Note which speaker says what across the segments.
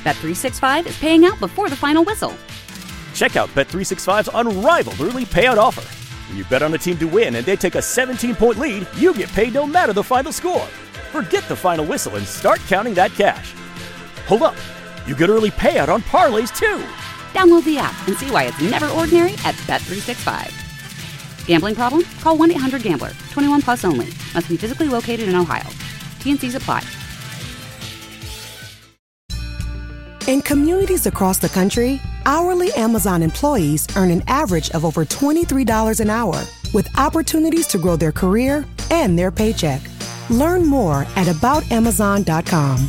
Speaker 1: Bet365 is paying out before the final whistle.
Speaker 2: Check out Bet365's unrivaled early payout offer. When you bet on a team to win and they take a 17-point lead, you get paid no matter the final score. Forget the final whistle and start counting that cash. Hold up. You get early payout on parlays, too.
Speaker 1: Download the app and see why it's never ordinary at Bet365. Gambling problem? Call 1-800-GAMBLER. 21 plus only. Must be physically located in Ohio. T&Cs apply.
Speaker 3: In communities across the country, hourly Amazon employees earn an average of over $23 an hour, with opportunities to grow their career and their paycheck. Learn more at aboutamazon.com.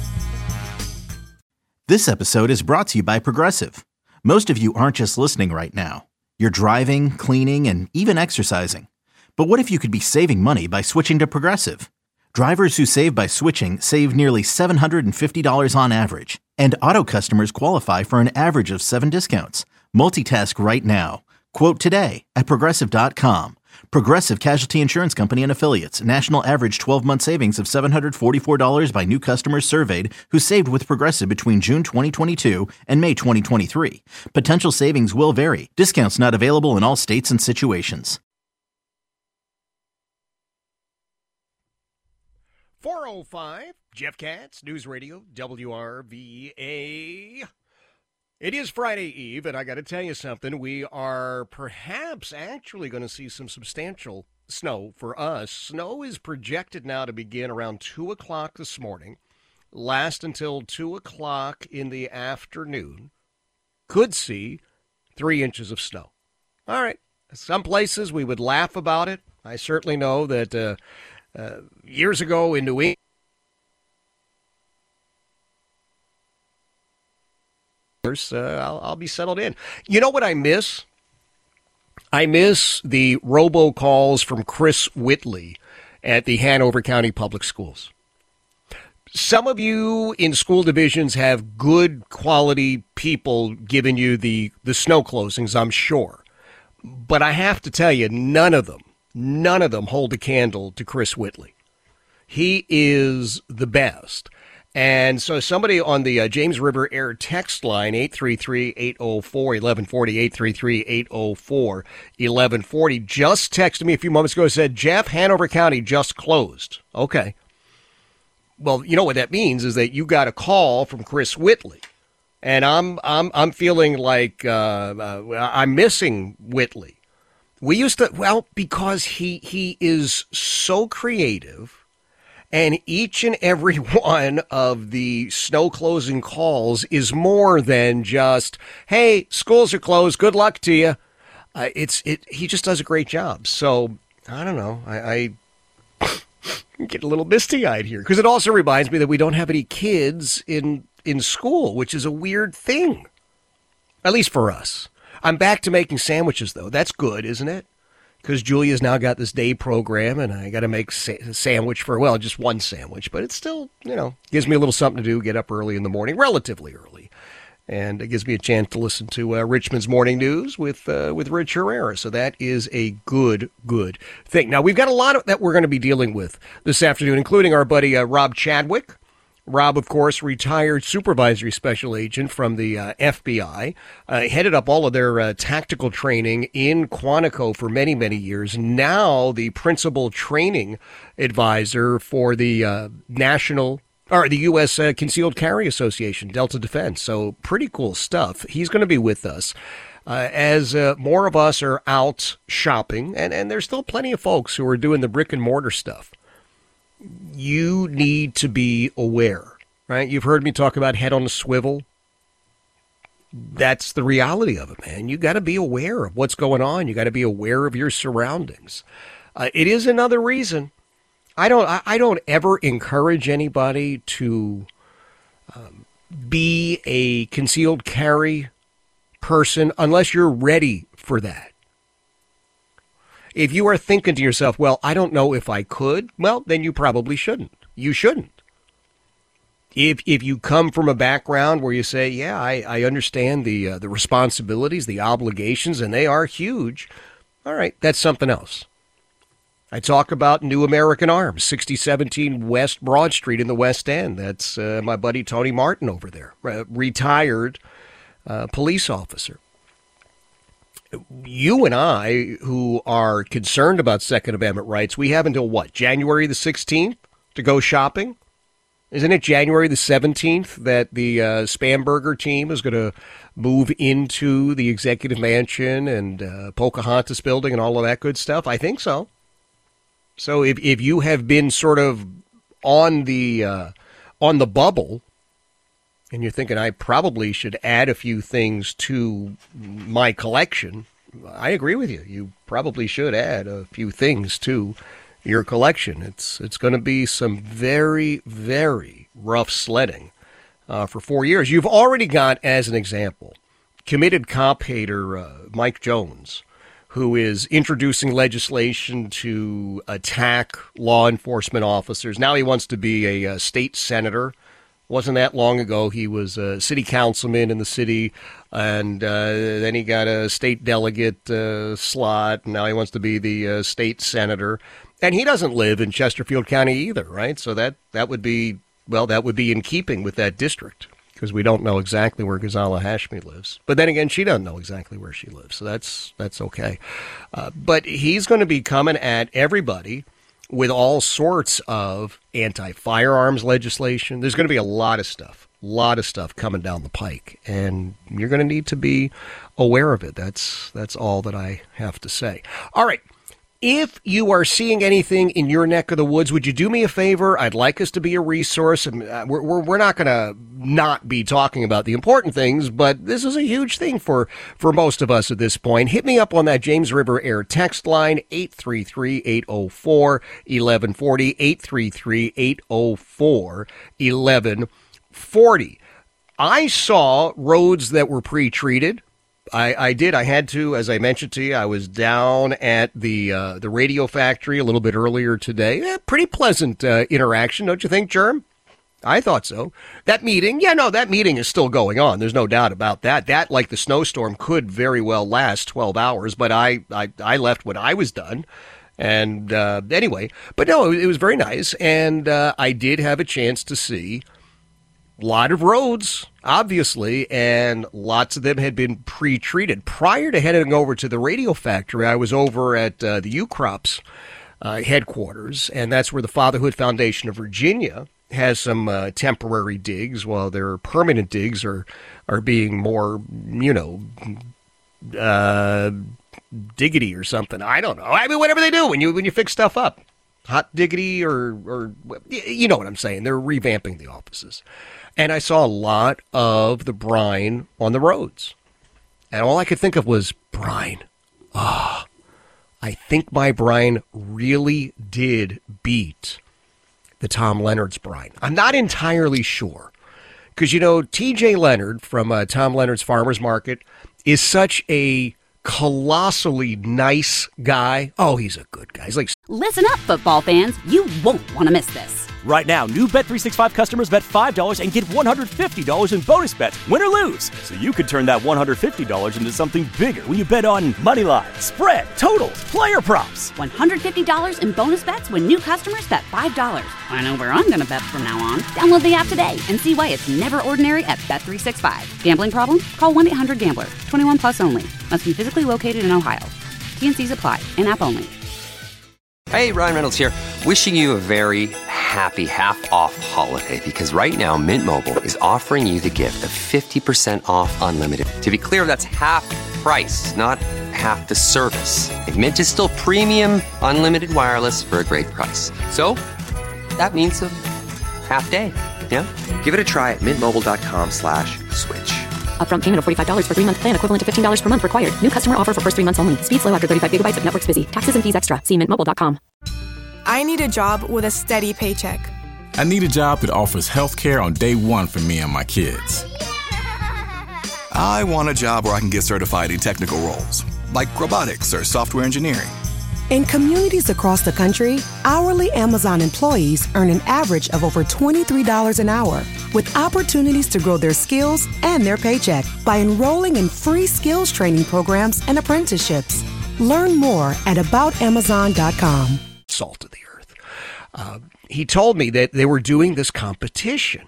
Speaker 4: This episode is brought to you by Progressive. Most of you aren't just listening right now. You're driving, cleaning, and even exercising. But what if you could be saving money by switching to Progressive? Drivers who save by switching save nearly $750 on average. And auto customers qualify for an average of 7 discounts. Multitask right now. Quote today at Progressive.com. Progressive Casualty Insurance Company and Affiliates. National average 12-month savings of $744 by new customers surveyed who saved with Progressive between June 2022 and May 2023. Potential savings will vary. Discounts not available in all states and situations.
Speaker 5: 4:05, Jeff Katz, News Radio, WRVA. It is Friday Eve, and I got to tell you something. We are perhaps actually going to see some substantial snow for us. Snow is projected now to begin around 2 o'clock this morning, last until 2 o'clock in the afternoon. Could see 3 inches of snow. All right. Some places we would laugh about it. I certainly know that years ago in New England, I'll be settled in. You know what I miss? I miss the robocalls from Chris Whitley at the Hanover County Public Schools. Some of you in school divisions have good quality people giving you the snow closings, I'm sure. But I have to tell you, none of them hold a candle to Chris Whitley. He is the best. And so somebody on the James River Air text line, 833-804-1140, 833-804-1140, just texted me a few moments ago and said, Jeff, Hanover County just closed. Okay. Well, you know what that means is that you got a call from Chris Whitley. And I'm feeling like I'm missing Whitley. We used to, well, because he is so creative. And each and every one of the snow closing calls is more than just, hey, schools are closed, good luck to you. He just does a great job. So, I don't know. I get a little misty-eyed here. Because it also reminds me that we don't have any kids in school, which is a weird thing. At least for us. I'm back to making sandwiches, though. That's good, isn't it? Because Julia's now got this day program, and I got to make a sandwich for, well, just one sandwich. But it's still, gives me a little something to do, get up early in the morning, relatively early. And it gives me a chance to listen to Richmond's Morning News with Rich Herrera. So that is a good thing. Now, we've got a lot that we're going to be dealing with this afternoon, including our buddy Rob Chadwick. Rob, of course, retired supervisory special agent from the FBI, headed up all of their tactical training in Quantico for many, many years. Now the principal training advisor for the the U.S. Concealed Carry Association, Delta Defense. So pretty cool stuff. He's going to be with us as more of us are out shopping, and there's still plenty of folks who are doing the brick and mortar stuff. You need to be aware, right? You've heard me talk about head on a swivel. That's the reality of it, man. You got to be aware of what's going on. You got to be aware of your surroundings. It is another reason. I don't ever encourage anybody to be a concealed carry person unless you're ready for that. If you are thinking to yourself, well, I don't know if I could, well, then you probably shouldn't. You shouldn't. If you come from a background where you say, yeah, I understand the responsibilities, the obligations, and they are huge, all right, that's something else. I talk about New American Arms, 6017 West Broad Street in the West End. That's my buddy Tony Martin over there, retired police officer. You and I, who are concerned about Second Amendment rights, we have until what, January the 16th to go shopping? Isn't it January the 17th that the Spamberger team is going to move into the Executive Mansion and Pocahontas Building and all of that good stuff? I think so. So if you have been sort of on the bubble and you're thinking I probably should add a few things to my collection, I agree with you. You probably should add a few things to your collection. It's going to be some very, very rough sledding for 4 years. You've already got, as an example, committed cop hater Mike Jones, who is introducing legislation to attack law enforcement officers. Now he wants to be a state senator. Wasn't that long ago he was a city councilman in the city, and then he got a state delegate slot, and now he wants to be the state senator. And he doesn't live in Chesterfield County either, right? So that would be in keeping with that district, because we don't know exactly where Ghazala Hashmi lives. But then again, she doesn't know exactly where she lives, so that's okay. But he's going to be coming at everybody with all sorts of anti-firearms legislation. There's going to be a lot of stuff coming down the pike, and you're going to need to be aware of it. That's all that I have to say. All right. If you are seeing anything in your neck of the woods, would you do me a favor? I'd like us to be a resource. We're not going to not be talking about the important things, but this is a huge thing for most of us at this point. Hit me up on that James River Air text line, 833-804-1140, 833-804-1140. I saw roads that were pre-treated. I did. I had to, as I mentioned to you, I was down at the radio factory a little bit earlier today. Pretty pleasant interaction, don't you think, Germ? I thought so. That meeting is still going on. There's no doubt about that. That, like the snowstorm, could very well last 12 hours, but I left when I was done. And anyway, but no, it was very nice. And I did have a chance to see a lot of roads, obviously, and lots of them had been pre-treated. Prior to heading over to the radio factory, I was over at the UCROPS headquarters, and that's where the Fatherhood Foundation of Virginia has some temporary digs, while their permanent digs are being more, diggity or something. I don't know. I mean, whatever they do when you fix stuff up. Hot diggity or you know what I'm saying. They're revamping the offices. And I saw a lot of the brine on the roads. And all I could think of was brine. I think my brine really did beat the Tom Leonard's brine. I'm not entirely sure. Because, TJ Leonard from Tom Leonard's Farmers Market is such a colossally nice guy. Oh, he's a good guy. He's like...
Speaker 1: Listen up, football fans. You won't want to miss this.
Speaker 2: Right now, new Bet365 customers bet $5 and get $150 in bonus bets, win or lose. So you could turn that $150 into something bigger when you bet on money line, spread, totals, player props.
Speaker 1: $150 in bonus bets when new customers bet $5. I know where I'm going to bet from now on. Download the app today and see why it's never ordinary at Bet365. Gambling problem? Call 1-800-GAMBLER. 21 plus only. Must be physically located in Ohio. T&Cs apply. In-app only.
Speaker 6: Hey, Ryan Reynolds here. Wishing you a very happy half-off holiday, because right now Mint Mobile is offering you the gift of 50% off unlimited. To be clear, that's half price, not half the service. And Mint is still premium unlimited wireless for a great price. So that means a half day. Yeah? Give it a try at mintmobile.com/switch.
Speaker 7: Upfront payment of $45 for 3-month plan, equivalent to $15 per month required. New customer offer for first 3 months only. Speed slow after 35 gigabytes if network's busy. Taxes and fees extra. See mintmobile.com.
Speaker 8: I need a job with a steady paycheck.
Speaker 9: I need a job that offers health care on day one for me and my kids.
Speaker 10: I want a job where I can get certified in technical roles, like robotics or software engineering.
Speaker 3: In communities across the country, hourly Amazon employees earn an average of over $23 an hour, with opportunities to grow their skills and their paycheck by enrolling in free skills training programs and apprenticeships. Learn more at aboutamazon.com.
Speaker 5: salt of the earth. He told me that they were doing this competition.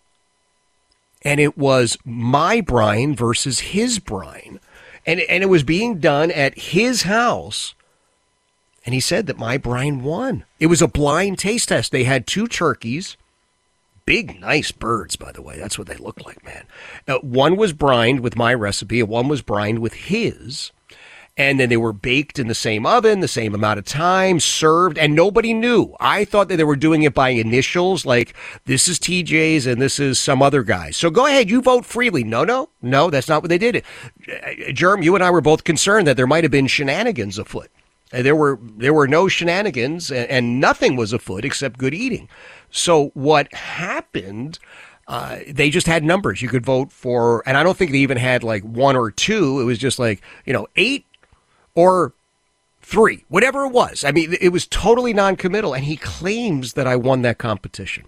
Speaker 5: And it was my brine versus his brine. And it was being done at his house. And he said that my brine won. It was a blind taste test. They had 2 turkeys. Big, nice birds, by the way. That's what they look like, man. One was brined with my recipe, and one was brined with his. And then they were baked in the same oven, the same amount of time, served, and nobody knew. I thought that they were doing it by initials, like this is TJ's and this is some other guy. So go ahead, you vote freely. No, that's not what they did. Germ, you and I were both concerned that there might have been shenanigans afoot. There were no shenanigans, and nothing was afoot except good eating. So what happened, they just had numbers. You could vote for, and I don't think they even had like 1 or 2. It was just like, 8 or 3, whatever it was. I mean, it was totally non-committal, and he claims that I won that competition.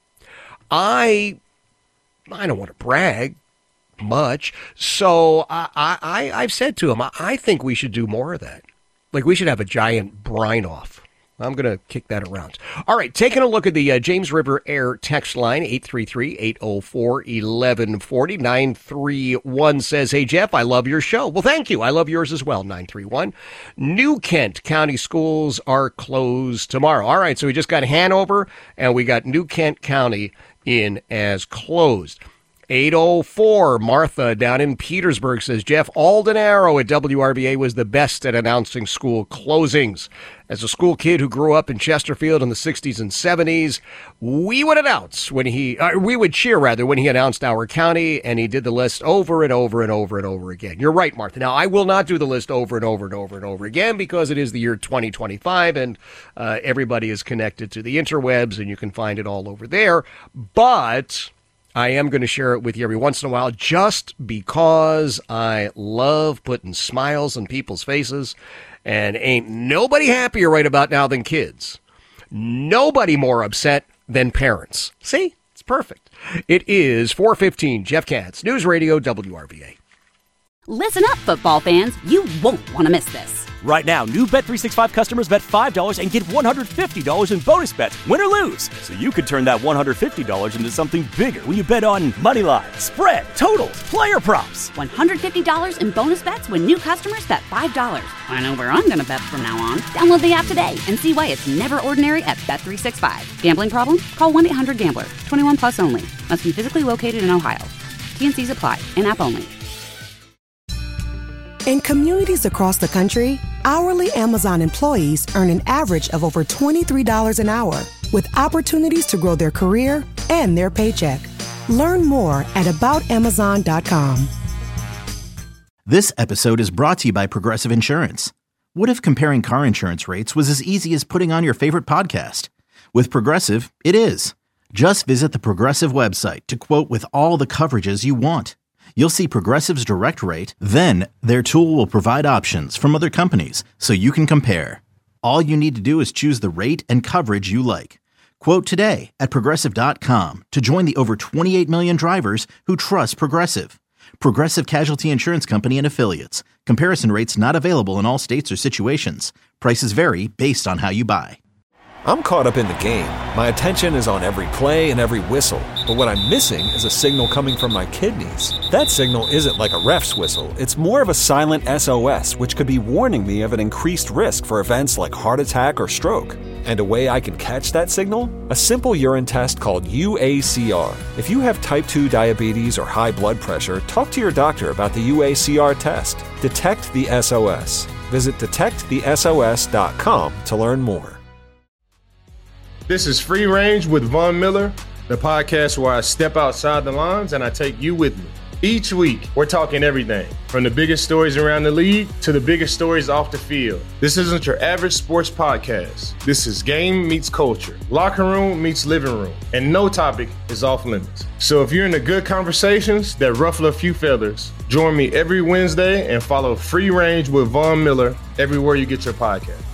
Speaker 5: I don't want to brag much, so I've said to him, I think we should do more of that. Like, we should have a giant brine-off. I'm going to kick that around. All right, taking a look at the James River Air text line, 833-804-1140. 931 says, hey, Jeff, I love your show. Well, thank you. I love yours as well, 931. New Kent County schools are closed tomorrow. All right, so we just got Hanover, and we got New Kent County in as closed. 804, Martha down in Petersburg says, Jeff Aldenaro at WRVA was the best at announcing school closings. As a school kid who grew up in Chesterfield in the 60s and 70s, we would cheer when he announced our county, and he did the list over and over and over and over again. You're right, Martha. Now, I will not do the list over and over and over and over again because it is the year 2025, and everybody is connected to the interwebs, and you can find it all over there. But I am going to share it with you every once in a while just because I love putting smiles on people's faces, and ain't nobody happier right about now than kids. Nobody more upset than parents. See? It's perfect. It is 4:15. Jeff Katz, News Radio WRVA.
Speaker 1: Listen up, football fans. You won't want to miss this.
Speaker 2: Right now, new Bet365 customers bet $5 and get $150 in bonus bets, win or lose. So you could turn that $150 into something bigger when you bet on money line, spread, totals, player props.
Speaker 1: $150 in bonus bets when new customers bet $5. I know where I'm going to bet from now on. Download the app today and see why it's never ordinary at Bet365. Gambling problem? Call 1-800-GAMBLER. 21 plus only. Must be physically located in Ohio. T&Cs apply. In-app only.
Speaker 3: In communities across the country, hourly Amazon employees earn an average of over $23 an hour, with opportunities to grow their career and their paycheck. Learn more at aboutamazon.com.
Speaker 4: This episode is brought to you by Progressive Insurance. What if comparing car insurance rates was as easy as putting on your favorite podcast? With Progressive, it is. Just visit the Progressive website to quote with all the coverages you want. You'll see Progressive's direct rate, then their tool will provide options from other companies so you can compare. All you need to do is choose the rate and coverage you like. Quote today at Progressive.com to join the over 28 million drivers who trust Progressive. Progressive Casualty Insurance Company and Affiliates. Comparison rates not available in all states or situations. Prices vary based on how you buy.
Speaker 11: I'm caught up in the game. My attention is on every play and every whistle. But what I'm missing is a signal coming from my kidneys. That signal isn't like a ref's whistle. It's more of a silent SOS, which could be warning me of an increased risk for events like heart attack or stroke. And a way I can catch that signal? A simple urine test called UACR. If you have type 2 diabetes or high blood pressure, talk to your doctor about the UACR test. Detect the SOS. Visit detectthesos.com to learn more.
Speaker 12: This is Free Range with Von Miller, the podcast where I step outside the lines and I take you with me. Each week, we're talking everything from the biggest stories around the league to the biggest stories off the field. This isn't your average sports podcast. This is game meets culture, locker room meets living room, and no topic is off limits. So if you're into good conversations that ruffle a few feathers, join me every Wednesday and follow Free Range with Von Miller everywhere you get your podcast.